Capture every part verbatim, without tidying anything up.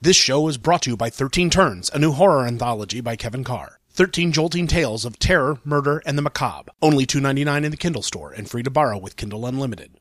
This show is brought to you by thirteen Turns, a new horror anthology by Kevin Carr. thirteen jolting tales of terror, murder, and the macabre. Only two dollars and ninety-nine cents in the Kindle store and free to borrow with Kindle Unlimited.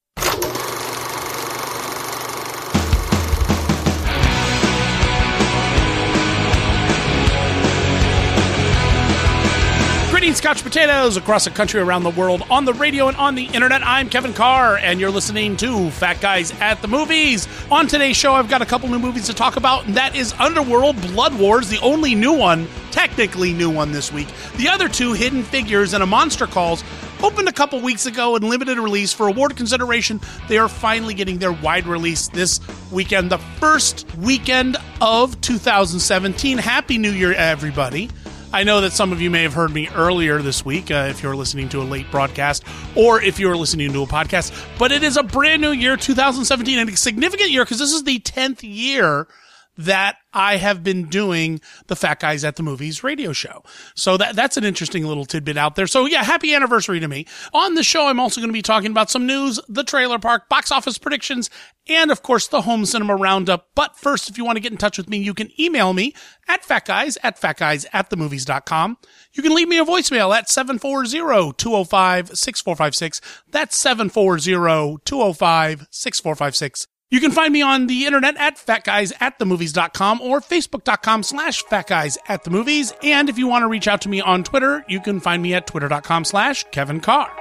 Greetings, Scotch potatoes, across the country, around the world, on the radio and on the internet. I'm Kevin Carr, and you're listening to Fat Guys at the Movies. On today's show, I've got a couple new movies to talk about, and that is Underworld Blood Wars, the only new one, technically new one this week. The other two, Hidden Figures and A Monster Calls, opened a couple weeks ago in limited release. For award consideration, they are finally getting their wide release this weekend, the first weekend of two thousand seventeen. Happy New Year, everybody. I know that some of you may have heard me earlier this week, uh, if you're listening to a late broadcast, or if you're listening to a podcast, but it is a brand new year, two thousand seventeen, and a significant year, because this is the tenth year that I have been doing the Fat Guys at the Movies radio show. So that that's an interesting little tidbit out there. So yeah, happy anniversary to me. On the show, I'm also going to be talking about some news, the trailer park, box office predictions, and of course, the home cinema roundup. But first, if you want to get in touch with me, you can email me at fatguys at fatguys at the movies dot com. You can leave me a voicemail at seven four zero, two oh five, six four five six. That's seven four zero, two oh five, six four five six. You can find me on the internet at fatguys at the movies dot com or facebook.com slash fatguys at the movies. And if you want to reach out to me on Twitter, you can find me at twitter.com slash Kevin Carr.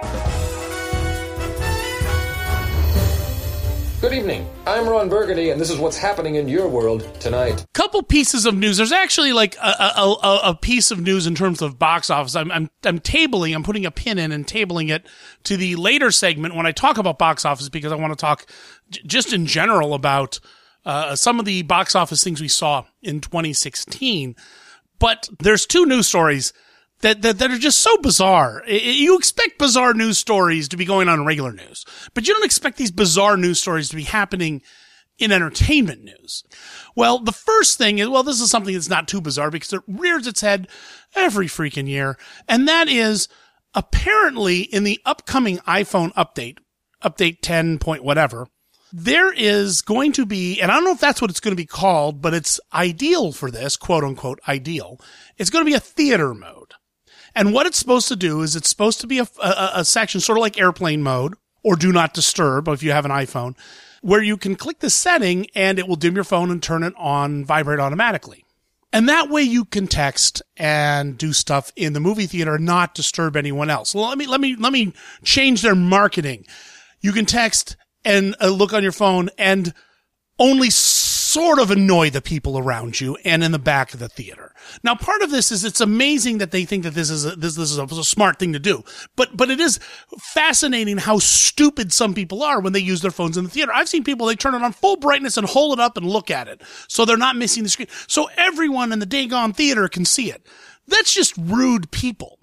Good evening. I'm Ron Burgundy, and this is what's happening in your world tonight. Couple pieces of news. There's actually like a, a, a, a piece of news in terms of box office. I'm, I'm, I'm tabling, I'm putting a pin in and tabling it to the later segment when I talk about box office, because I want to talk j- just in general about uh, some of the box office things we saw in twenty sixteen. But there's two news stories That, that that are just so bizarre. You expect bizarre news stories to be going on in regular news, but you don't expect these bizarre news stories to be happening in entertainment news. Well, the first thing is, well, this is something that's not too bizarre because it rears its head every freaking year, and that is apparently in the upcoming iPhone update, update ten point whatever, there is going to be, and I don't know if that's what it's going to be called, but it's ideal for this, quote unquote ideal. It's going to be a theater mode. And what it's supposed to do is it's supposed to be a, a, a section sort of like airplane mode or do not disturb if you have an iPhone, where you can click the setting and it will dim your phone and turn it on, vibrate automatically. And that way you can text and do stuff in the movie theater and not disturb anyone else. Well, let me, let me, let me change their marketing. You can text and uh, look on your phone and only sort of annoy the people around you and in the back of the theater. Now, part of this is it's amazing that they think that this is a, this, this is a, a smart thing to do, but but it is fascinating how stupid some people are when they use their phones in the theater. I've seen people, they turn it on full brightness and hold it up and look at it so they're not missing the screen, so everyone in the daggone theater can see it. That's just rude people.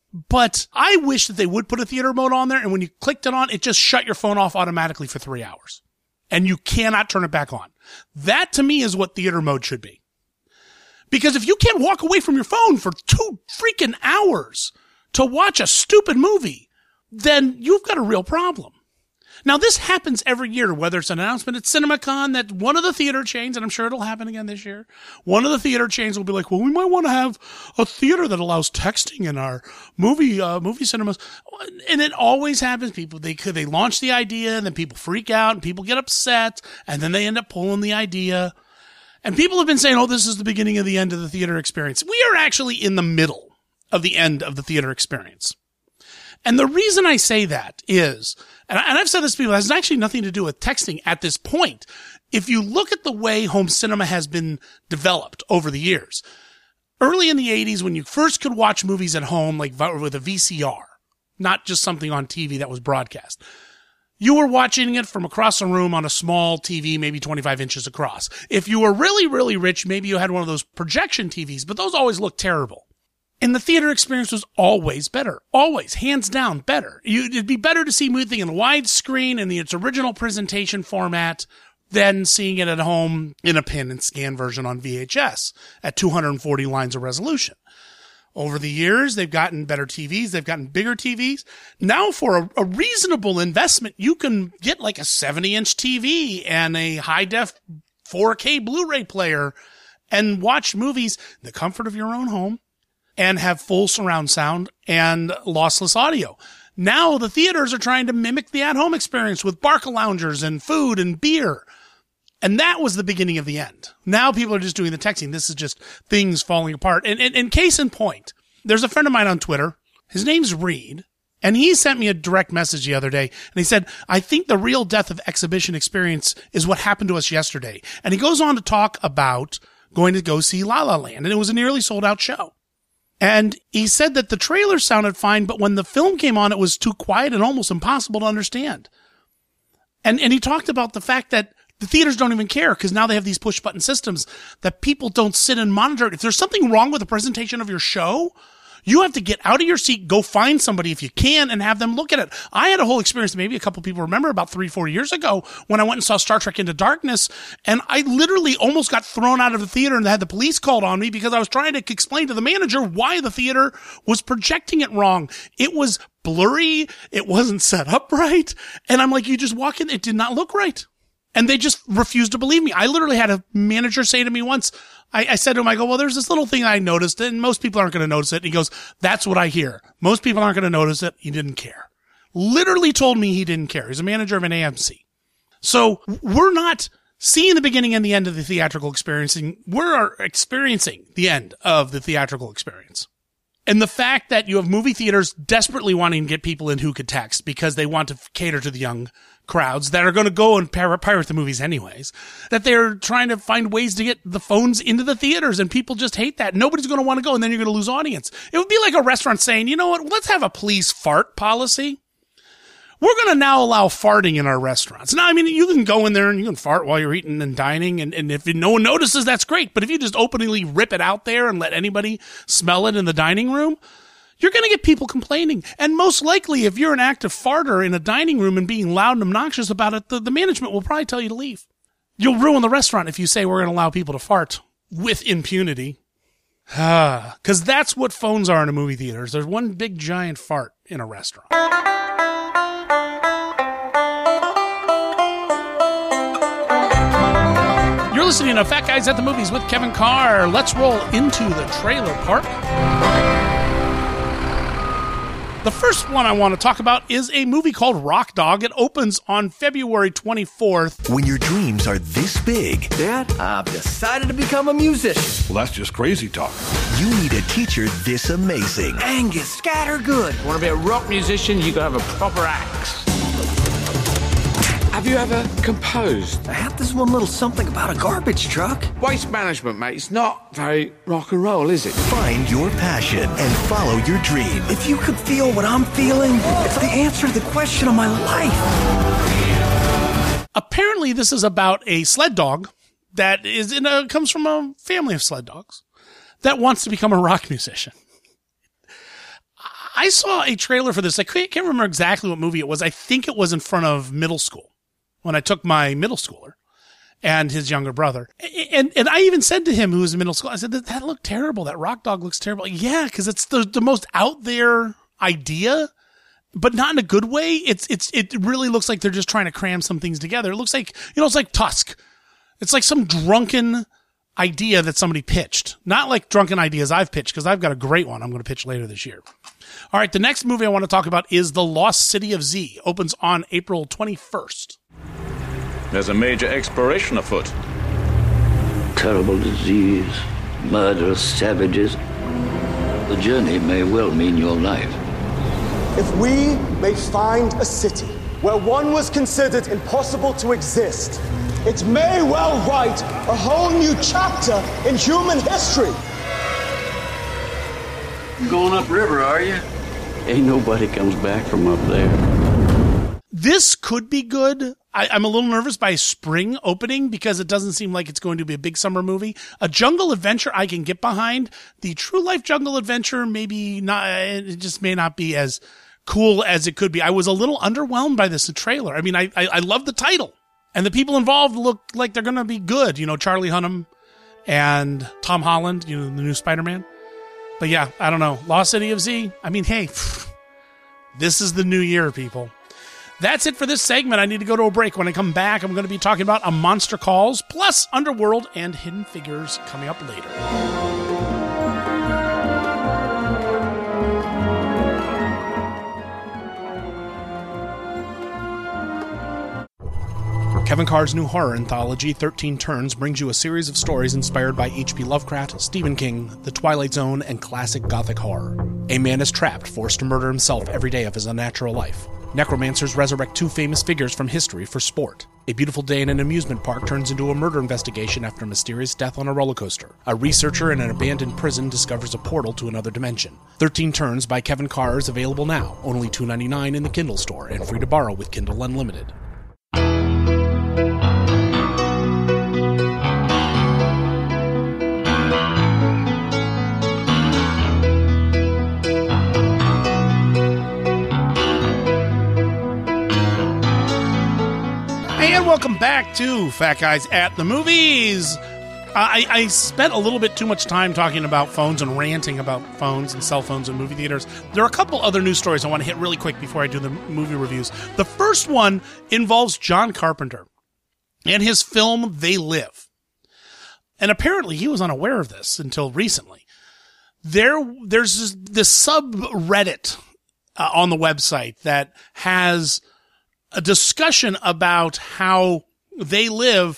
But I wish that they would put a theater mode on there, and when you clicked it on, it just shut your phone off automatically for three hours. And you cannot turn it back on. That, to me, is what theater mode should be. Because if you can't walk away from your phone for two freaking hours to watch a stupid movie, then you've got a real problem. Now, this happens every year, whether it's an announcement at CinemaCon that one of the theater chains, and I'm sure it'll happen again this year, one of the theater chains will be like, well, we might want to have a theater that allows texting in our movie, uh, movie cinemas. And it always happens. People, they could, they launch the idea and then people freak out and people get upset and then they end up pulling the idea. And people have been saying, oh, this is the beginning of the end of the theater experience. We are actually in the middle of the end of the theater experience. And the reason I say that is, and I've said this to people, it has actually nothing to do with texting at this point. If you look at the way home cinema has been developed over the years, early in the eighties, when you first could watch movies at home, like with a V C R, not just something on T V that was broadcast, you were watching it from across the room on a small T V, maybe twenty-five inches across. If you were really, really rich, maybe you had one of those projection T Vs, but those always looked terrible. And the theater experience was always better. Always, hands down, better. You, it'd be better to see movie in widescreen in the, its original presentation format than seeing it at home in a pin and scan version on V H S at two hundred forty lines of resolution. Over the years, they've gotten better T Vs. They've gotten bigger T Vs. Now, for a, a reasonable investment, you can get like a seventy inch T V and a high-def four K Blu-ray player and watch movies in the comfort of your own home and have full surround sound and lossless audio. Now the theaters are trying to mimic the at-home experience with Barca loungers and food and beer. And that was the beginning of the end. Now people are just doing the texting. This is just things falling apart. And, and, and case in point, there's a friend of mine on Twitter. His name's Reed. And he sent me a direct message the other day. And he said, I think the real death of exhibition experience is what happened to us yesterday. And he goes on to talk about going to go see La La Land. And it was a nearly sold out show. And he said that the trailer sounded fine, but when the film came on, it was too quiet and almost impossible to understand. And, and he talked about the fact that the theaters don't even care because now they have these push button systems that people don't sit and monitor. If there's something wrong with the presentation of your show, you have to get out of your seat, go find somebody if you can, and have them look at it. I had a whole experience, maybe a couple people remember, about three, four years ago when I went and saw Star Trek Into Darkness, and I literally almost got thrown out of the theater and had the police called on me because I was trying to explain to the manager why the theater was projecting it wrong. It was blurry. It wasn't set up right. And I'm like, you just walk in, it did not look right. And they just refused to believe me. I literally had a manager say to me once, I, I said to him, I go, well, there's this little thing I noticed, and most people aren't going to notice it. And he goes, that's what I hear. Most people aren't going to notice it. He didn't care. Literally told me he didn't care. He's a manager of an A M C. So we're not seeing the beginning and the end of the theatrical experience. We're experiencing the end of the theatrical experience. And the fact that you have movie theaters desperately wanting to get people in who could text because they want to cater to the young crowds that are going to go and pir- pirate the movies anyways, that they're trying to find ways to get the phones into the theaters, and people just hate that. Nobody's going to want to go, and then you're going to lose audience. It would be like a restaurant saying, you know what, let's have a police fart policy. We're going to now allow farting in our restaurants. Now, I mean, you can go in there and you can fart while you're eating and dining, and, and if no one notices, that's great. But if you just openly rip it out there and let anybody smell it in the dining room, you're going to get people complaining. And most likely, if you're an active farter in a dining room and being loud and obnoxious about it, the, the management will probably tell you to leave. You'll ruin the restaurant if you say we're going to allow people to fart with impunity. Because that's what phones are in a movie theaters. There's one big giant fart in a restaurant. You're listening to Fat Guys at the Movies with Kevin Carr. Let's roll into the trailer park. The first one I want to talk about is a movie called Rock Dog. It opens on February twenty-fourth. When your dreams are this big, Dad, I've decided to become a musician. Well, that's just crazy talk. You need a teacher this amazing. Angus Scattergood. Want to be a rock musician, you gotta have a proper axe. Have you ever composed? I have this one little something about a garbage truck. Waste management, mate. It's not very rock and roll, is it? Find your passion and follow your dream. If you could feel what I'm feeling, it's the answer to the question of my life. Apparently, this is about a sled dog that is in a comes from a family of sled dogs that wants to become a rock musician. I saw a trailer for this. I can't remember exactly what movie it was. I think it was in front of middle school when I took my middle schooler and his younger brother. And and I even said to him, who was in middle school, I said, that, that looked terrible. That rock dog looks terrible. Yeah, because it's the, the most out there idea, but not in a good way. It's it's it really looks like they're just trying to cram some things together. It looks like, you know, it's like Tusk. It's like some drunken idea that somebody pitched. Not like drunken ideas I've pitched, because I've got a great one I'm going to pitch later this year. All right, the next movie I want to talk about is The Lost City of Z. Opens on April twenty-first. There's a major exploration afoot. Terrible disease, murderous savages. The journey may well mean your life. If we may find a city where one was considered impossible to exist, it may well write a whole new chapter in human history. Going upriver, are you? Ain't nobody comes back from up there. This could be good. I, I'm a little nervous by spring opening because it doesn't seem like it's going to be a big summer movie. A jungle adventure I can get behind. The true life jungle adventure, maybe not, it just may not be as cool as it could be. I was a little underwhelmed by this trailer. I mean, I, I, I love the title, and the people involved look like they're going to be good. You know, Charlie Hunnam and Tom Holland, you know, the new Spider-Man. But yeah, I don't know. Lost City of Z. I mean, hey, this is the new year, people. That's it for this segment. I need to go to a break. When I come back, I'm going to be talking about A Monster Calls, plus Underworld and Hidden Figures coming up later. Kevin Carr's new horror anthology, thirteen Turns, brings you a series of stories inspired by H P Lovecraft, Stephen King, The Twilight Zone, and classic gothic horror. A man is trapped, forced to murder himself every day of his unnatural life. Necromancers resurrect two famous figures from history for sport. A beautiful day in an amusement park turns into a murder investigation after a mysterious death on a roller coaster. A researcher in an abandoned prison discovers a portal to another dimension. thirteen Turns by Kevin Carr is available now, only two dollars and ninety-nine cents in the Kindle store, and free to borrow with Kindle Unlimited. And welcome back to Fat Guys at the Movies. Uh, I, I spent a little bit too much time talking about phones and ranting about phones and cell phones and movie theaters. There are a couple other news stories I want to hit really quick before I do the movie reviews. The first one involves John Carpenter and his film They Live. And apparently he was unaware of this until recently. There, there's this, this subreddit uh, on the website that has a discussion about how They Live.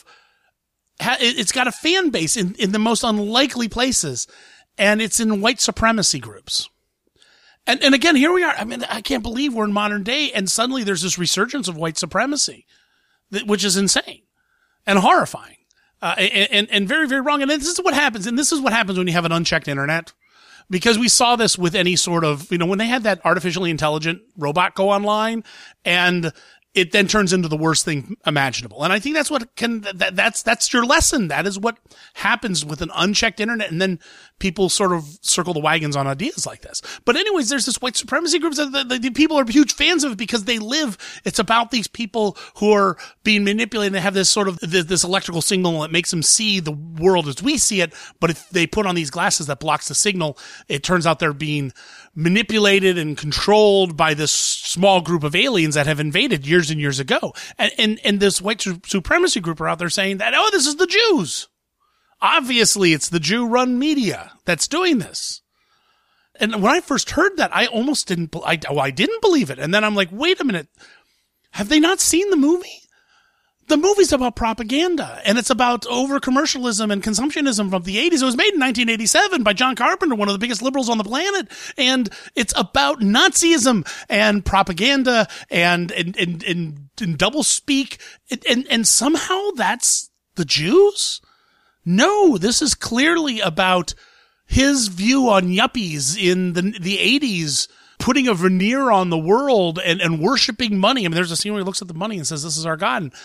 It's got a fan base in, in the most unlikely places, and it's in white supremacy groups. And and again, here we are. I mean, I can't believe we're in modern day, and suddenly there's this resurgence of white supremacy, which is insane and horrifying, uh, and, and and very, very wrong. And this is what happens, and this is what happens when you have an unchecked internet. Because we saw this with any sort of, you know, when they had that artificially intelligent robot go online, and it then turns into the worst thing imaginable. And I think that's what can, that, that's, that's your lesson. That is what happens with an unchecked internet. And then people sort of circle the wagons on ideas like this. But anyways, there's this white supremacy groups that the, the people are huge fans of it because They Live. It's about these people who are being manipulated. They have this sort of, this, this electrical signal that makes them see the world as we see it. But if they put on these glasses that blocks the signal, it turns out they're being manipulated and controlled by this small group of aliens that have invaded years and years ago. And, and, and this white su- supremacy group are out there saying that, oh, this is the Jews. Obviously, it's the Jew-run media that's doing this. And when I first heard that, I almost didn't, I, well, I didn't believe it. And then I'm like, wait a minute. Have they not seen the movie? The movie's about propaganda, and it's about over-commercialism and consumptionism from the eighties. It was made in nineteen eighty-seven by John Carpenter, one of the biggest liberals on the planet, and it's about Nazism and propaganda and and and, and, and double-speak, and, and, and somehow that's the Jews? No, this is clearly about his view on yuppies in the the eighties, putting a veneer on the world and, and worshiping money. I mean, there's a scene where he looks at the money and says, this is our God. And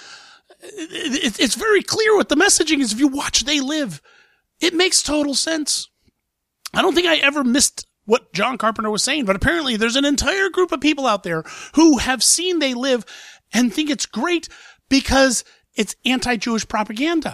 it, it's very clear what the messaging is. If you watch They Live, it makes total sense. I don't think I ever missed what John Carpenter was saying, but apparently there's an entire group of people out there who have seen They Live and think it's great because it's anti-Jewish propaganda.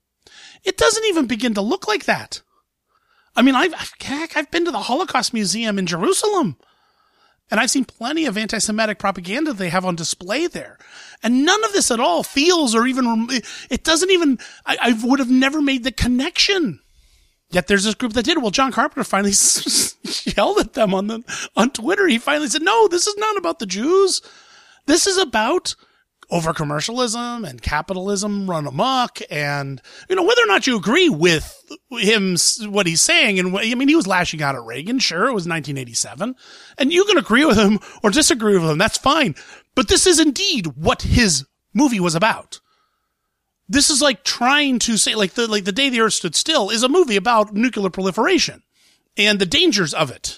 It doesn't even begin to look like that. I mean, I've, heck, I've been to the Holocaust Museum in Jerusalem, and I've seen plenty of anti-Semitic propaganda they have on display there. And none of this at all feels or even, it doesn't even, I, I would have never made the connection. Yet there's this group that did. Well, John Carpenter finally yelled at them on the, on Twitter. He finally said, no, this is not about the Jews. This is about over commercialism and capitalism run amok. And, you know, whether or not you agree with him, what he's saying, and I mean, he was lashing out at Reagan. Sure, it was nineteen eighty-seven, and you can agree with him or disagree with him. That's fine. But this is indeed what his movie was about. This is like trying to say, like the, like the Day the Earth Stood Still is a movie about nuclear proliferation and the dangers of it.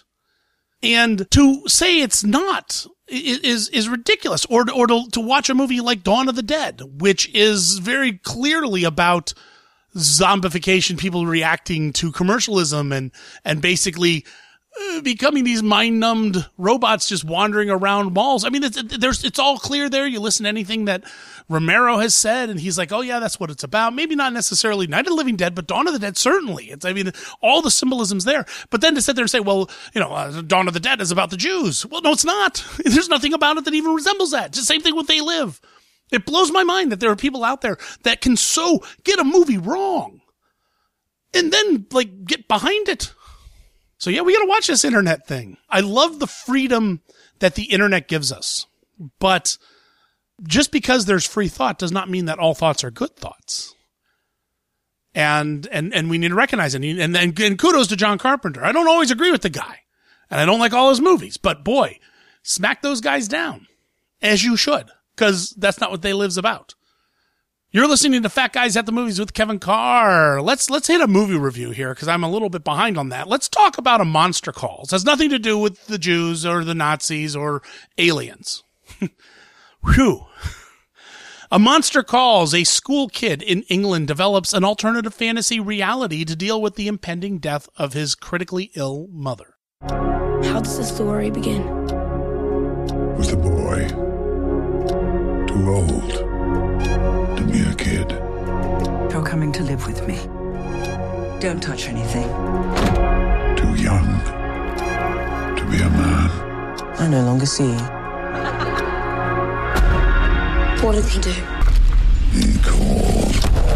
And to say it's not is, is ridiculous. Or, or to, to watch a movie like Dawn of the Dead, which is very clearly about zombification, people reacting to commercialism and, and basically uh, becoming these mind-numbed robots just wandering around malls. I mean, it's, it, there's, it's all clear there. You listen to anything that Romero has said, and he's like, oh, yeah, that's what it's about. Maybe not necessarily Night of the Living Dead, but Dawn of the Dead, certainly. It's, I mean, all the symbolism's there. But then to sit there and say, well, you know, uh, Dawn of the Dead is about the Jews. Well, no, it's not. There's nothing about it that even resembles that. It's the same thing with They Live. It blows my mind that there are people out there that can so get a movie wrong and then, like, get behind it. So, yeah, we got to watch this internet thing. I love the freedom that the internet gives us. But just because there's free thought does not mean that all thoughts are good thoughts. And and and we need to recognize it. And, and, and kudos to John Carpenter. I don't always agree with the guy. And I don't like all his movies. But, boy, smack those guys down. As you should. Because that's not what They Live's about. You're listening to Fat Guys at the Movies with Kevin Carr. Let's let's hit a movie review here because I'm a little bit behind on that. Let's talk about A Monster Calls. It has nothing to do with the Jews or the Nazis or aliens. Whew. A Monster Calls. A school kid in England develops an alternative fantasy reality to deal with the impending death of his critically ill mother. How does the story begin? With a boy. Too old to be a kid. You're coming to live with me. Don't touch anything. Too young to be a man. I no longer see you. What did he do? He called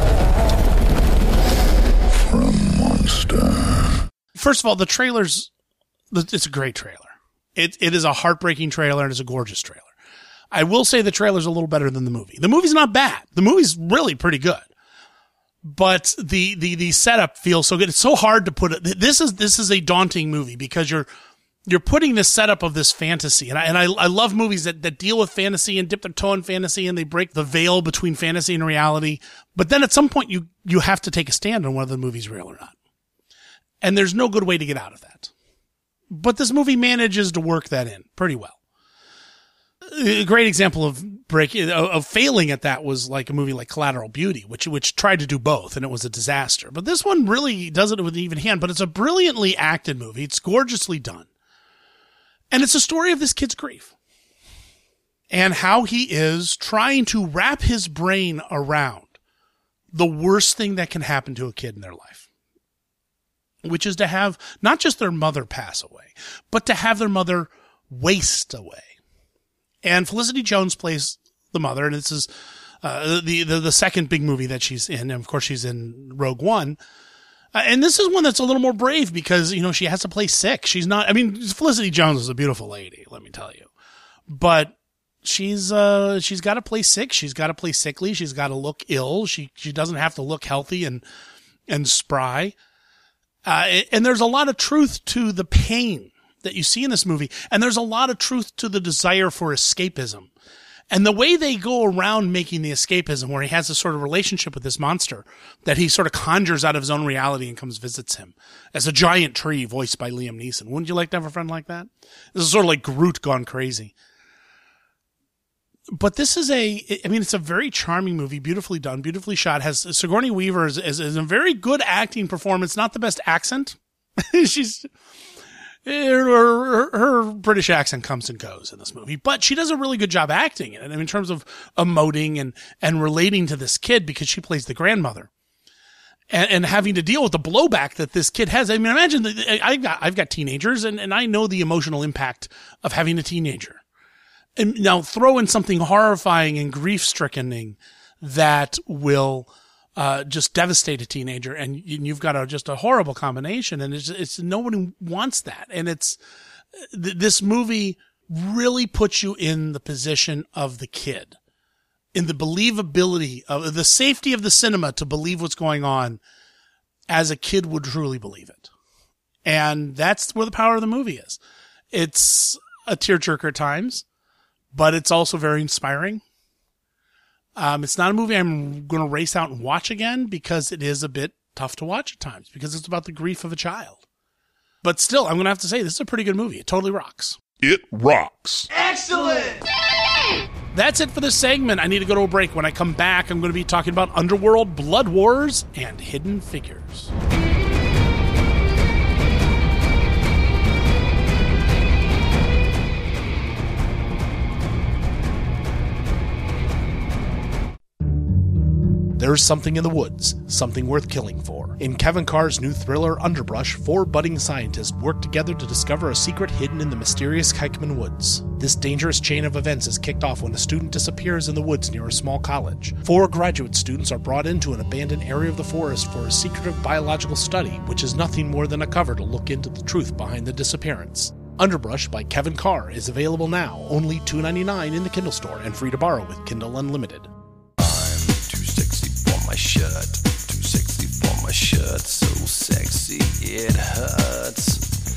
for a monster. First of all, the trailer's, it's a great trailer. It, it is a heartbreaking trailer and it's a gorgeous trailer. I will say the trailer's a little better than the movie. The movie's not bad. The movie's really pretty good. But the, the, the setup feels so good. It's so hard to put it. This is, this is a daunting movie because you're, you're putting this setup of this fantasy. And I, and I, I love movies that, that deal with fantasy and dip their toe in fantasy and they break the veil between fantasy and reality. But then at some point you, you have to take a stand on whether the movie's real or not. And there's no good way to get out of that. But this movie manages to work that in pretty well. A great example of break of failing at that was like a movie like Collateral Beauty, which which tried to do both, and it was a disaster. But this one really does it with an even hand. But it's a brilliantly acted movie. It's gorgeously done, and it's a story of this kid's grief and how he is trying to wrap his brain around the worst thing that can happen to a kid in their life, which is to have not just their mother pass away, but to have their mother waste away. And Felicity Jones plays the mother, and this is uh, the, the the second big movie that she's in. And of course, she's in Rogue One. Uh, and this is one that's a little more brave because, you know, she has to play sick. She's not, I mean, Felicity Jones is a beautiful lady, let me tell you. But she's uh she's got to play sick. She's got to play sickly. She's got to look ill. She she doesn't have to look healthy and and spry. Uh, and there's a lot of truth to the pain that you see in this movie. And there's a lot of truth to the desire for escapism. And the way they go around making the escapism, where he has this sort of relationship with this monster that he sort of conjures out of his own reality and comes visits him as a giant tree voiced by Liam Neeson. Wouldn't you like to have a friend like that? This is sort of like Groot gone crazy. But this is a, I mean, it's a very charming movie, beautifully done, beautifully shot. Has Sigourney Weaver is, is, is a very good acting performance, not the best accent. She's, Her, her, her British accent comes and goes in this movie, but she does a really good job acting in it. I mean, in terms of emoting and, and relating to this kid because she plays the grandmother and, and having to deal with the blowback that this kid has. I mean, imagine that I've got, I've got teenagers and, and I know the emotional impact of having a teenager. And now throw in something horrifying and grief stricken that will, Uh, just devastate a teenager, and you've got a, just a horrible combination, and it's, it's nobody wants that. And it's th- this movie really puts you in the position of the kid, in the believability of the safety of the cinema to believe what's going on, as a kid would truly believe it. And that's where the power of the movie is. It's a tearjerker at times, but it's also very inspiring. Um, it's not a movie I'm going to race out and watch again because it is a bit tough to watch at times because it's about the grief of a child. But still, I'm going to have to say this is a pretty good movie. It totally rocks. It rocks. Excellent! That's it for this segment. I need to go to a break. When I come back, I'm going to be talking about Underworld, Blood Wars, and Hidden Figures. There's something in the woods, something worth killing for. In Kevin Carr's new thriller Underbrush, four budding scientists work together to discover a secret hidden in the mysterious Kykman Woods. This dangerous chain of events is kicked off when a student disappears in the woods near a small college. Four graduate students are brought into an abandoned area of the forest for a secretive biological study, which is nothing more than a cover to look into the truth behind the disappearance. Underbrush by Kevin Carr is available now, only two dollars and ninety-nine cents in the Kindle store and free to borrow with Kindle Unlimited. My shirt, too sexy for my shirt, so sexy it hurts.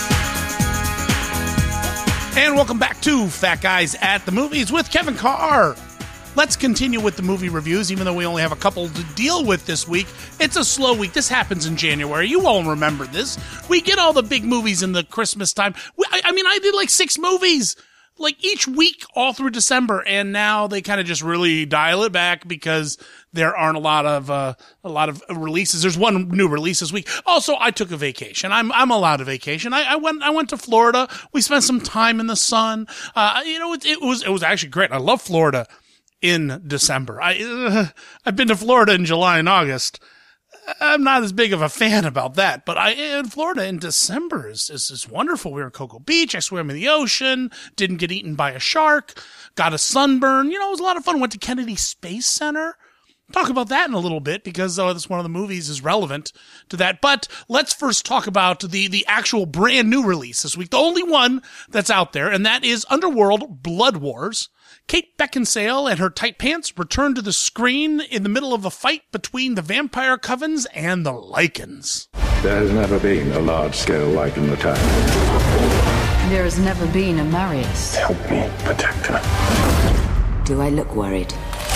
And welcome back to Fat Guys at the Movies with Kevin Carr. Let's continue with the movie reviews, even though we only have a couple to deal with this week. It's a slow week. This happens in January. You all remember this. We get all the big movies in the Christmas time. I, I mean, I did like six movies. Like each week all through December, and now they kind of just really dial it back because there aren't a lot of uh, a lot of releases. There's one new release this week. Also, I took a vacation. I'm I'm allowed a vacation. I, I went I went to Florida. We spent some time in the sun. Uh, you know, it, it was it was actually great. I love Florida in December. I uh, I've been to Florida in July and August. I'm not as big of a fan about that, but I in Florida in December is, is is wonderful. We were at Cocoa Beach. I swam in the ocean. Didn't get eaten by a shark. Got a sunburn. You know, it was a lot of fun. Went to Kennedy Space Center. Talk about that in a little bit because uh, this one of the movies is relevant to that. But let's first talk about the the actual brand new release this week. The only one that's out there, and that is Underworld Blood Wars. Kate Beckinsale and her tight pants return to the screen in the middle of a fight between the vampire covens and the Lycans. There has never been a large-scale Lycan attack. There has never been a Marius. Help me protect her. Do I look worried?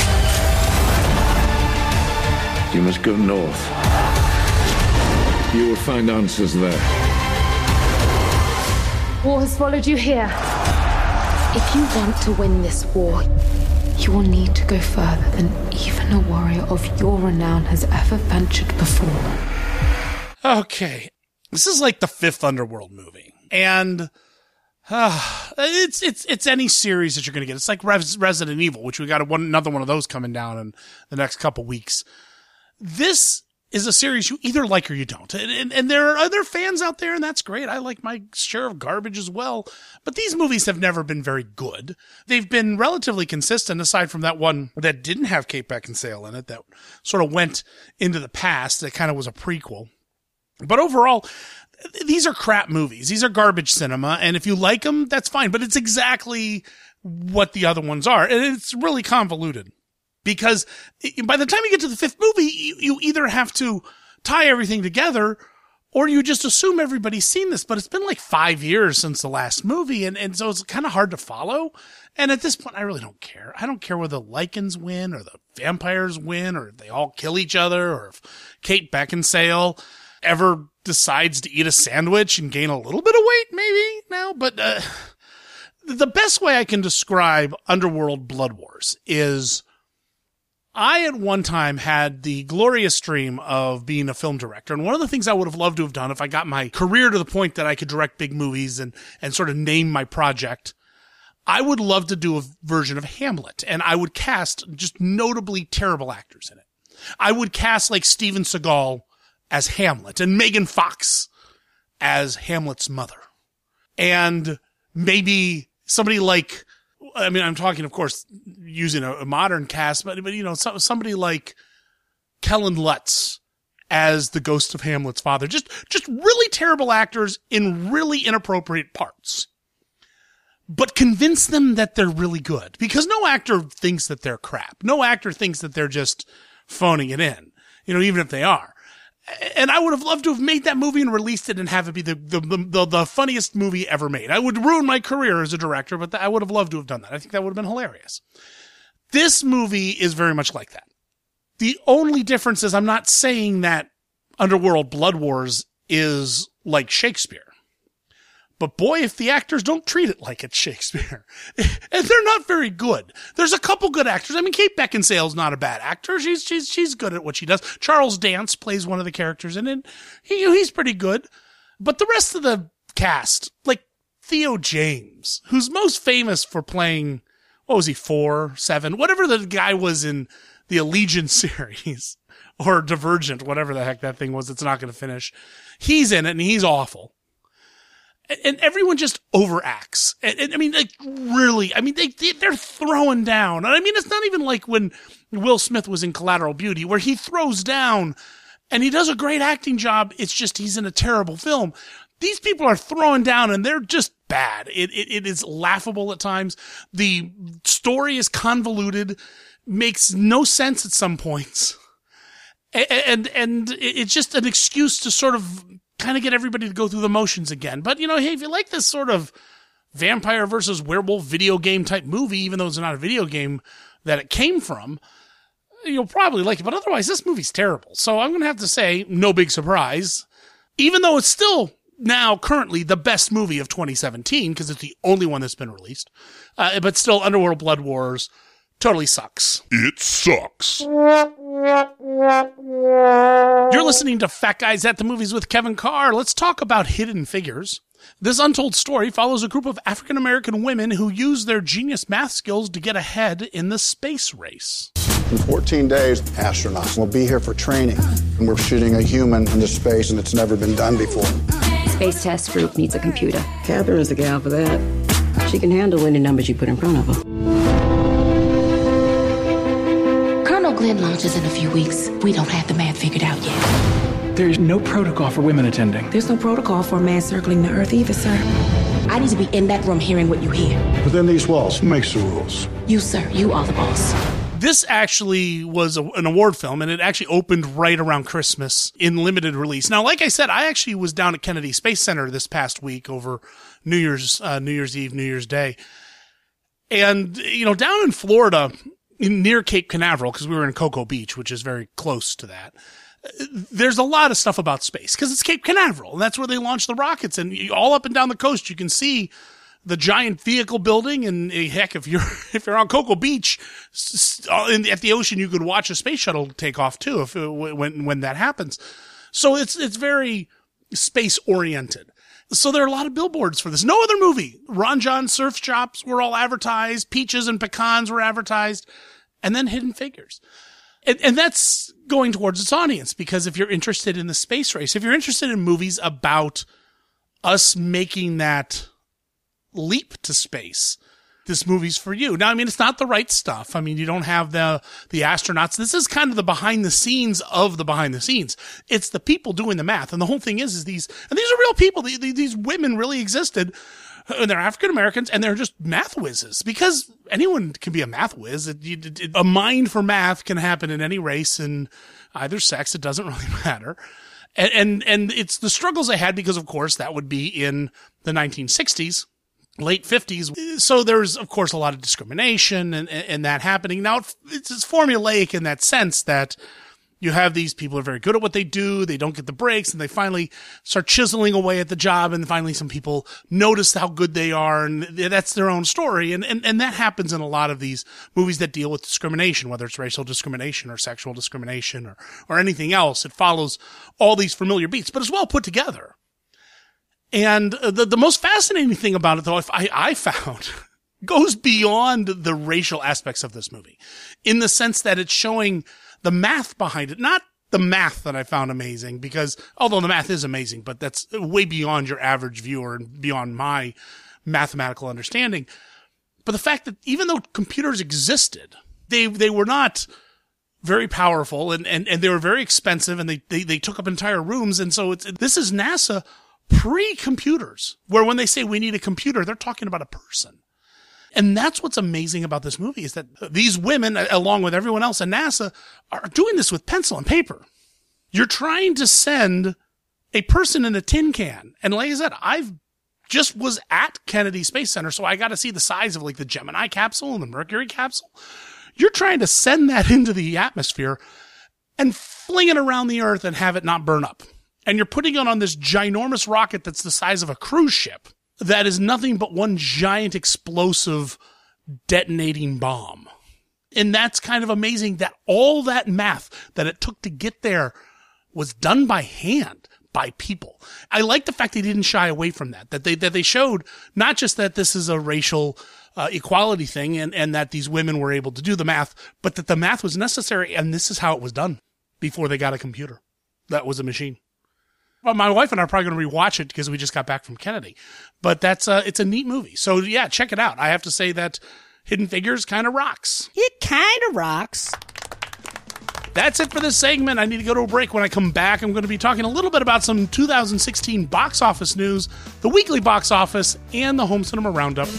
You must go north. You will find answers there. War has followed you here. If you want to win this war, you will need to go further than even a warrior of your renown has ever ventured before. Okay, this is like the fifth Underworld movie, and uh, it's it's it's any series that you're going to get. It's like Res- Resident Evil, which we got a one, another one of those coming down in the next couple weeks. This is a series you either like or you don't. And, and, and there are other fans out there, and that's great. I like my share of garbage as well. But these movies have never been very good. They've been relatively consistent, aside from that one that didn't have Kate Beckinsale in it, that sort of went into the past, that kind of was a prequel. But overall, these are crap movies. These are garbage cinema, and if you like them, that's fine. But it's exactly what the other ones are, and it's really convoluted. Because by the time you get to the fifth movie, you, you either have to tie everything together or you just assume everybody's seen this. But it's been like five years since the last movie, and, and so it's kind of hard to follow. And at this point, I really don't care. I don't care whether the Lycans win or the vampires win or if they all kill each other or if Kate Beckinsale ever decides to eat a sandwich and gain a little bit of weight maybe now. But uh, the best way I can describe Underworld Blood Wars is... I, at one time, had the glorious dream of being a film director. And one of the things I would have loved to have done if I got my career to the point that I could direct big movies and, and sort of name my project, I would love to do a version of Hamlet. And I would cast just notably terrible actors in it. I would cast like Steven Seagal as Hamlet and Megan Fox as Hamlet's mother. And maybe somebody like... I mean, I'm talking, of course, using a, a modern cast, but, but you know, so, somebody like Kellen Lutz as the ghost of Hamlet's father. Just, just really terrible actors in really inappropriate parts. But convince them that they're really good. Because no actor thinks that they're crap. No actor thinks that they're just phoning it in. You know, even if they are. And I would have loved to have made that movie and released it and have it be the, the, the, the funniest movie ever made. I would ruin my career as a director, but I would have loved to have done that. I think that would have been hilarious. This movie is very much like that. The only difference is I'm not saying that Underworld Blood Wars is like Shakespeare. But boy, if the actors don't treat it like it's Shakespeare. And they're not very good. There's a couple good actors. I mean, Kate Beckinsale's not a bad actor. She's, she's, she's good at what she does. Charles Dance plays one of the characters in it. He, he's pretty good. But the rest of the cast, like Theo James, who's most famous for playing, what was he, four, seven, whatever the guy was in the Allegiant series or Divergent, whatever the heck that thing was. It's not going to finish. He's in it and he's awful. And everyone just overacts. And, and I mean, like, really, I mean, they, they, they're throwing down. And I mean, it's not even like when Will Smith was in Collateral Beauty, where he throws down and he does a great acting job. It's just he's in a terrible film. These people are throwing down and they're just bad. It, it, it is laughable at times. The story is convoluted, makes no sense at some points. And, and, and it's just an excuse to sort of kind of get everybody to go through the motions again. But, you know, hey, if you like this sort of vampire versus werewolf video game type movie, even though it's not a video game that it came from, you'll probably like it. But otherwise, this movie's terrible. So I'm going to have to say, no big surprise, even though it's still now currently the best movie of twenty seventeen, because it's the only one that's been released. Uh, but still, Underworld Blood Wars totally sucks. It sucks. You're listening to Fat Guys at the Movies with Kevin Carr. Let's talk about Hidden Figures. This untold story follows a group of African-American women who use their genius math skills to get ahead in the space race. In fourteen days, astronauts will be here for training. And we're shooting a human into space, and it's never been done before. Space Test Group needs a computer. Catherine's the gal for that. She can handle any numbers you put in front of her. Colonel Glenn launches in a few weeks. We don't have the math figured out yet. There's no protocol for women attending. There's no protocol for a man circling the Earth either, sir. I need to be in that room hearing what you hear. Within these walls, who makes the rules? You, sir. You are the boss. This actually was a, an award film, and it actually opened right around Christmas in limited release. Now, like I said, I actually was down at Kennedy Space Center this past week over New Year's, uh, New Year's Eve, New Year's Day. And, you know, down in Florida, in, near Cape Canaveral, because we were in Cocoa Beach, which is very close to that, there's a lot of stuff about space, because it's Cape Canaveral, and that's where they launch the rockets. And you, all up and down the coast, you can see the giant vehicle building, and heck, if you're if you're on Cocoa Beach in, at the ocean, you could watch a space shuttle take off too, if when when that happens. So it's it's very space oriented. So there are a lot of billboards for this. No other movie. Ron John surf shops were all advertised. Peaches and pecans were advertised, and then Hidden Figures. And, and that's going towards its audience, because if you're interested in the space race, if you're interested in movies about us making that leap to space, this movie's for you. Now, I mean, it's not the right stuff. I mean, you don't have the the astronauts. This is kind of the behind the scenes of the behind the scenes. It's the people doing the math. And the whole thing is, is these, and these are real people. These, these women really existed, and they're African Americans, and they're just math whizzes, because anyone can be a math whiz. It, it, it, a mind for math can happen in any race and either sex. It doesn't really matter. And, and, and it's the struggles they had, because of course that would be in the nineteen sixties. Late fifties. So there's, of course, a lot of discrimination and, and that happening. Now, it's, it's formulaic in that sense that you have these people who are very good at what they do. They don't get the breaks, and they finally start chiseling away at the job. And finally, some people notice how good they are, and that's their own story. And, and, and that happens in a lot of these movies that deal with discrimination, whether it's racial discrimination or sexual discrimination or, or anything else. It follows all these familiar beats, but it's well put together. And the the most fascinating thing about it, though, I, I found, goes beyond the racial aspects of this movie, in the sense that it's showing the math behind it. Not the math that I found amazing, because although the math is amazing, but that's way beyond your average viewer and beyond my mathematical understanding. But the fact that even though computers existed, they they were not very powerful, and, and, and they were very expensive, and they, they, they took up entire rooms. And so it's, this is NASA pre-computers, where when they say we need a computer, they're talking about a person. And that's what's amazing about this movie, is that these women, along with everyone else at NASA, are doing this with pencil and paper. You're trying to send a person in a tin can. And like I said, I've just was at Kennedy Space Center, so I got to see the size of like the Gemini capsule and the Mercury capsule. You're trying to send that into the atmosphere and fling it around the Earth and have it not burn up. And you're putting it on this ginormous rocket that's the size of a cruise ship that is nothing but one giant explosive detonating bomb. And that's kind of amazing that all that math that it took to get there was done by hand, by people. I like the fact they didn't shy away from that, that they that they showed not just that this is a racial uh, equality thing and, and that these women were able to do the math, but that the math was necessary. And this is how it was done before they got a computer. That was a machine. Well, my wife and I are probably going to rewatch it because we just got back from Kennedy, but that's uh, it's a neat movie. So yeah, check it out. I have to say that Hidden Figures kind of rocks. It kind of rocks. That's it for this segment. I need to go to a break. When I come back, I'm going to be talking a little bit about some two thousand sixteen box office news, the weekly box office, and the home cinema roundup.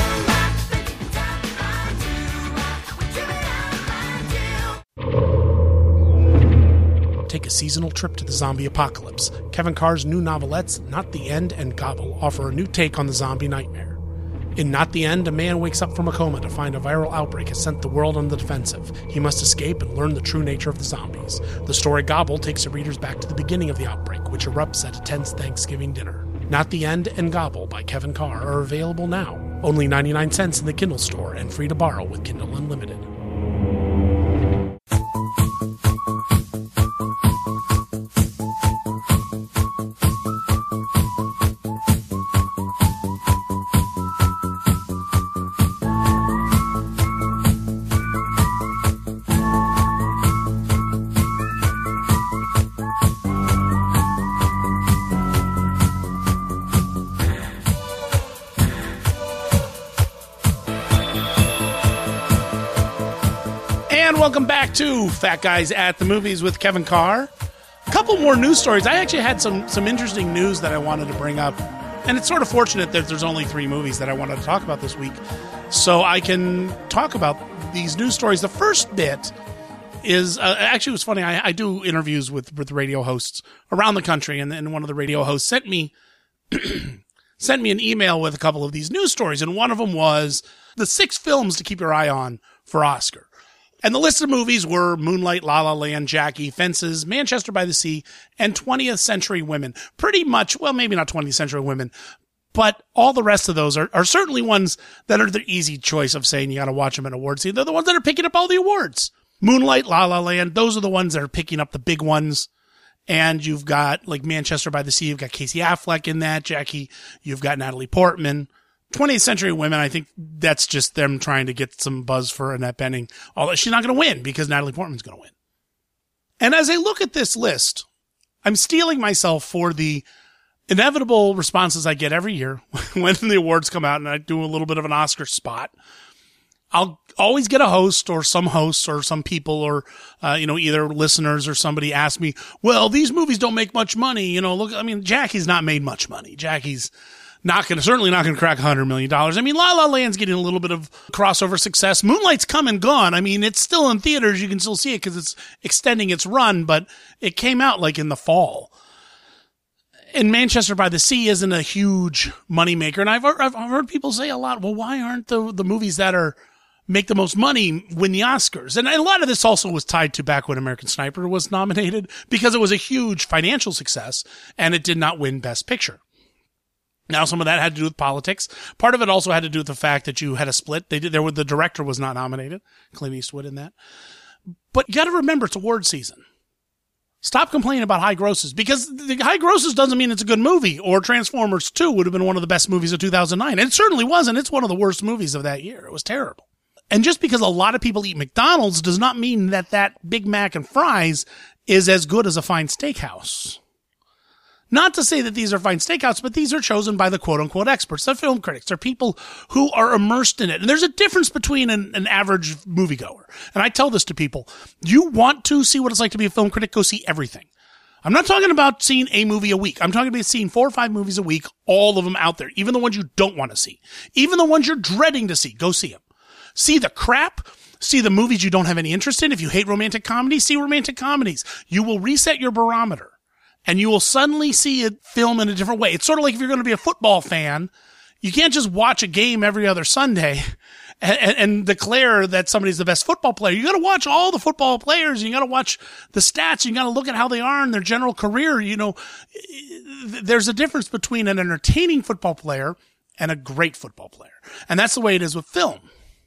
Take a seasonal trip to the zombie apocalypse. Kevin Carr's new novelettes, Not the End and Gobble, offer a new take on the zombie nightmare. In Not the End, a man wakes up from a coma to find a viral outbreak has sent the world on the defensive. He must escape and learn the true nature of the zombies. The story Gobble takes the readers back to the beginning of the outbreak, which erupts at a tense Thanksgiving dinner. Not the End and Gobble by Kevin Carr are available now. Only ninety-nine cents in the Kindle store and free to borrow with Kindle Unlimited. Welcome back to Fat Guys at the Movies with Kevin Carr. A couple more news stories. I actually had some some interesting news that I wanted to bring up. And it's sort of fortunate that there's only three movies that I wanted to talk about this week. So I can talk about these news stories. The first bit is, uh, actually it was funny, I, I do interviews with, with radio hosts around the country. And then one of the radio hosts sent me, sent me an email with a couple of these news stories. And one of them was the six films to keep your eye on for Oscar. And the list of movies were Moonlight, La La Land, Jackie, Fences, Manchester by the Sea, and twentieth Century Women. Pretty much, well, maybe not twentieth Century Women, but all the rest of those are, are certainly ones that are the easy choice of saying you got to watch them at awards season. They're the ones that are picking up all the awards. Moonlight, La La Land, those are the ones that are picking up the big ones. And you've got, like, Manchester by the Sea, you've got Casey Affleck in that. Jackie, you've got Natalie Portman. twentieth Century Women, I think that's just them trying to get some buzz for Annette Bening. Although she's not going to win because Natalie Portman's going to win. And as I look at this list, I'm steeling myself for the inevitable responses I get every year when the awards come out and I do a little bit of an Oscar spot. I'll always get a host or some hosts or some people or, uh, you know, either listeners or somebody ask me, well, these movies don't make much money. You know, look, I mean, Jackie's not made much money. Jackie's not going to, certainly not going to crack one hundred million dollars. I mean, La La Land's getting a little bit of crossover success. Moonlight's come and gone. I mean, it's still in theaters. You can still see it because it's extending its run, but it came out like in the fall. And Manchester by the Sea isn't a huge moneymaker. And I've, I've heard people say a lot, well, why aren't the, the movies that are make the most money win the Oscars? And a lot of this also was tied to back when American Sniper was nominated because it was a huge financial success and it did not win Best Picture. Now, some of that had to do with politics. Part of it also had to do with the fact that you had a split. They did there were, the director was not nominated, Clint Eastwood in that. But you got to remember it's award season. Stop complaining about high grosses because the high grosses doesn't mean it's a good movie. Or Transformers two would have been one of the best movies of two thousand nine. And it certainly wasn't. It's one of the worst movies of that year. It was terrible. And just because a lot of people eat McDonald's does not mean that that Big Mac and fries is as good as a fine steakhouse. Not to say that these are fine steakouts, but these are chosen by the quote-unquote experts. They're film critics. They're people who are immersed in it. And there's a difference between an, an average moviegoer. And I tell this to people. You want to see what it's like to be a film critic, go see everything. I'm not talking about seeing a movie a week. I'm talking about seeing four or five movies a week, all of them out there, even the ones you don't want to see. Even the ones you're dreading to see, go see them. See the crap. See the movies you don't have any interest in. If you hate romantic comedies, see romantic comedies. You will reset your barometer. And you will suddenly see a film in a different way. It's sort of like if you're going to be a football fan, you can't just watch a game every other Sunday and, and, and declare that somebody's the best football player. You got to watch all the football players. And you got to watch the stats. You got to look at how they are in their general career. You know, there's a difference between an entertaining football player and a great football player. And that's the way it is with film.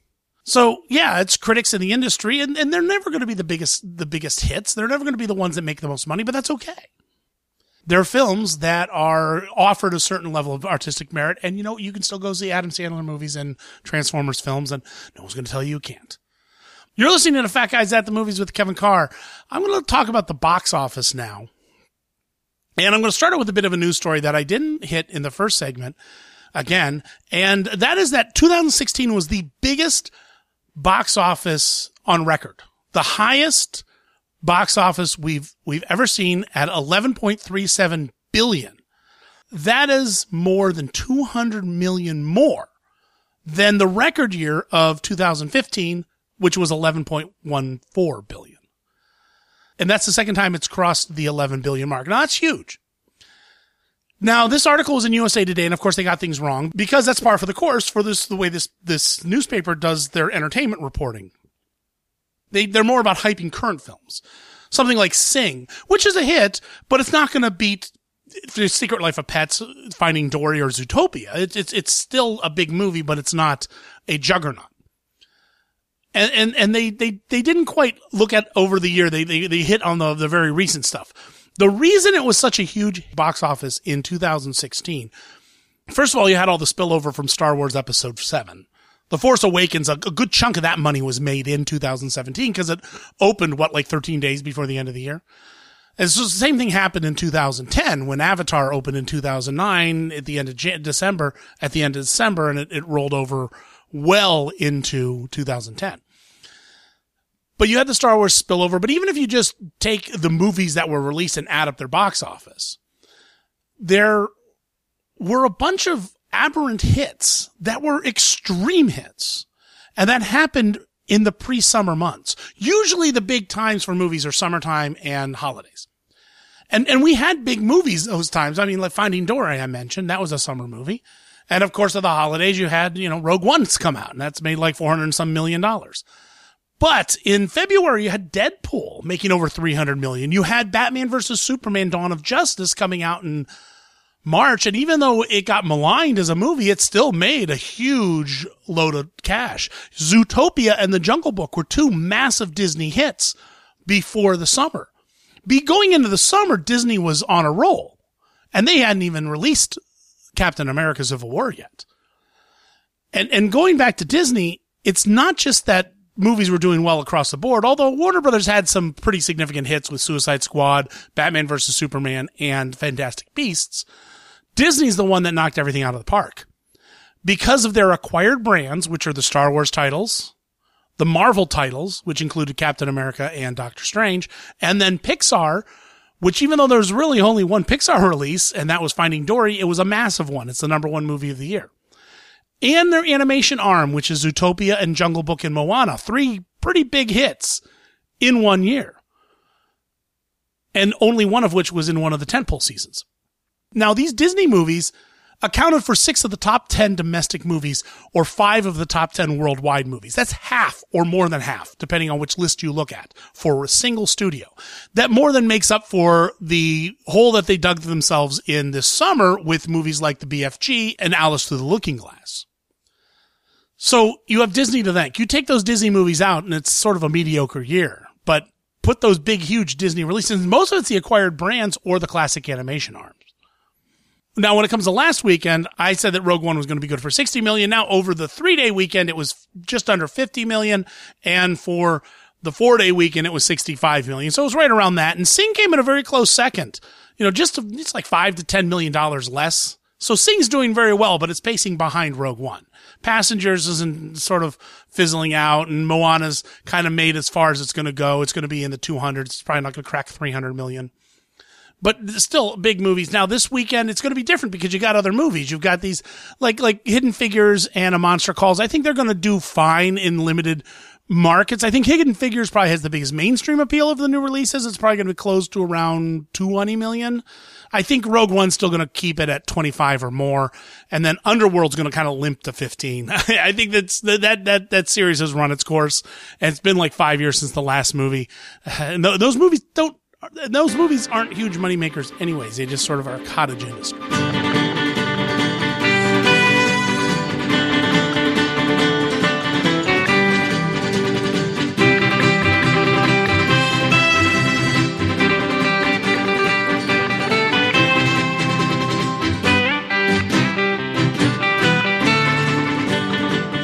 So yeah, it's critics in the industry and, and they're never going to be the biggest, the biggest hits. They're never going to be the ones that make the most money, but that's okay. They're films that are offered a certain level of artistic merit, and you know, you can still go see Adam Sandler movies and Transformers films, and no one's going to tell you you can't. You're listening to Fat Guys at the Movies with Kevin Carr. I'm going to talk about the box office now. And I'm going to start out with a bit of a news story that I didn't hit in the first segment again. And that is that two thousand sixteen was the biggest box office on record. The highest box office we've, we've ever seen at eleven point three seven billion. That is more than two hundred million more than the record year of two thousand fifteen, which was eleven point one four billion. And that's the second time it's crossed the eleven billion mark. Now, that's huge. Now, this article was in U S A Today, and of course they got things wrong because that's par for the course for this, the way this, this newspaper does their entertainment reporting. They, they're more about hyping current films. Something like Sing, which is a hit, but it's not going to beat The Secret Life of Pets, Finding Dory, or Zootopia. It, it's, it's still a big movie, but it's not a juggernaut. And, and, and they, they, they didn't quite look at over the year. They, they, they hit on the, the very recent stuff. The reason it was such a huge box office in two thousand sixteen, first of all, you had all the spillover from Star Wars Episode seven. The Force Awakens, a, a good chunk of that money was made in two thousand seventeen because it opened, what, like thirteen days before the end of the year? And so the same thing happened in two thousand ten when Avatar opened in two thousand nine at the end of Jan- December, at the end of December, and it, it rolled over well into two thousand ten. But you had the Star Wars spillover. But even if you just take the movies that were released and add up their box office, there were a bunch of aberrant hits that were extreme hits. And that happened in the pre-summer months. Usually the big times for movies are summertime and holidays. And, and we had big movies those times. I mean, like Finding Dory, I mentioned, that was a summer movie. And of course, at the holidays, you had, you know, Rogue One's come out, and that's made like four hundred and some million dollars. But in February, you had Deadpool making over three hundred million. You had Batman versus Superman Dawn of Justice coming out in March. And even though it got maligned as a movie, it still made a huge load of cash. Zootopia and The Jungle Book were two massive Disney hits before the summer. Be going into the summer, Disney was on a roll, and they hadn't even released Captain America Civil War yet. And, and going back to Disney, it's not just that movies were doing well across the board, although Warner Brothers had some pretty significant hits with Suicide Squad, Batman versus Superman, and Fantastic Beasts. Disney's the one that knocked everything out of the park. Because of their acquired brands, which are the Star Wars titles, the Marvel titles, which included Captain America and Doctor Strange, and then Pixar, which even though there's really only one Pixar release, and that was Finding Dory, it was a massive one. It's the number one movie of the year. And their animation arm, which is Zootopia and Jungle Book and Moana. Three pretty big hits in one year. And only one of which was in one of the tentpole seasons. Now, these Disney movies accounted for six of the top ten domestic movies or five of the top ten worldwide movies. That's half or more than half, depending on which list you look at, for a single studio. That more than makes up for the hole that they dug themselves in this summer with movies like the B F G and Alice Through the Looking Glass. So you have Disney to thank. You take those Disney movies out and it's sort of a mediocre year, but put those big, huge Disney releases, most of it's the acquired brands or the classic animation arms. Now, when it comes to last weekend, I said that Rogue One was going to be good for sixty million. Now, over the three-day weekend, it was just under fifty million. And for the four-day weekend, it was sixty-five million. So it was right around that. And Sing came in a very close second. You know, just, it's like five to ten million dollars less. So Sing's doing very well, but it's pacing behind Rogue One. Passengers isn't sort of fizzling out, and Moana's kind of made as far as it's going to go. It's going to be in the two hundreds. It's probably not going to crack three hundred million. But still big movies. Now this weekend, it's going to be different because you got other movies. You've got these like, like Hidden Figures and A Monster Calls. I think they're going to do fine in limited markets. I think Hidden Figures probably has the biggest mainstream appeal of the new releases. It's probably going to be close to around twenty million. I think Rogue One's still going to keep it at twenty-five or more. And then Underworld's going to kind of limp to fifteen. I think that's, that, that, that series has run its course. And it's been like five years since the last movie. And th- those movies don't, those movies aren't huge money makers anyways. They just sort of are a cottage industry.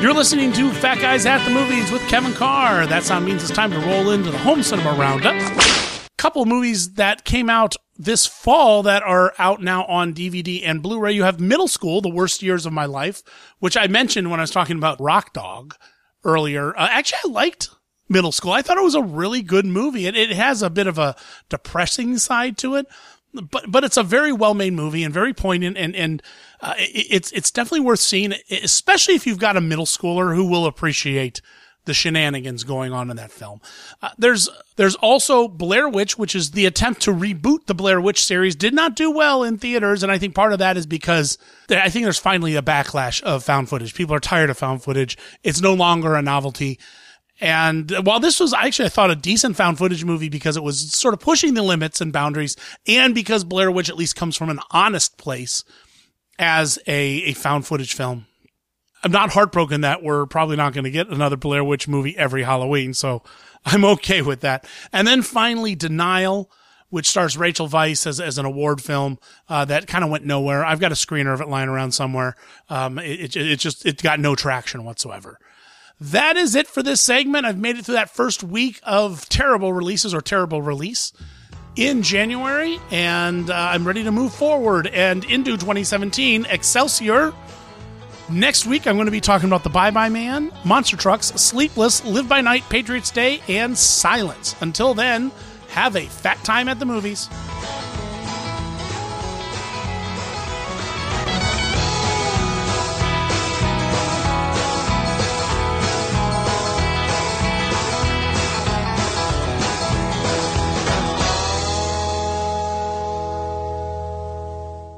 You're listening to Fat Guys at the Movies with Kevin Carr. That sound means it's time to roll into the home cinema roundup. Couple movies that came out this fall that are out now on D V D and Blu-ray. You have Middle School, The Worst Years of My Life, which I mentioned when I was talking about Rock Dog earlier. Uh, actually, I liked Middle School. I thought it was a really good movie. It, it has a bit of a depressing side to it, but but it's a very well-made movie and very poignant, and and uh, it, it's it's definitely worth seeing, especially if you've got a middle schooler who will appreciate the shenanigans going on in that film. Uh, there's there's also Blair Witch, which is the attempt to reboot the Blair Witch series. Did not do well in theaters, and I think part of that is because there, I think there's finally a backlash of found footage. People are tired of found footage. It's no longer a novelty. And while this was actually, I thought, a decent found footage movie because it was sort of pushing the limits and boundaries, and because Blair Witch at least comes from an honest place as a, a found footage film, I'm not heartbroken that we're probably not going to get another Blair Witch movie every Halloween, so I'm okay with that. And then finally, Denial, which stars Rachel Weisz as, as an award film, uh, that kind of went nowhere. I've got a screener of it lying around somewhere. Um, it, it, it just, it got no traction whatsoever. That is it for this segment. I've made it through that first week of terrible releases or terrible release in January, and uh, I'm ready to move forward and into twenty seventeen. Excelsior. Next week, I'm going to be talking about The Bye-Bye Man, Monster Trucks, Sleepless, Live by Night, Patriots Day, and Silence. Until then, have a fat time at the movies.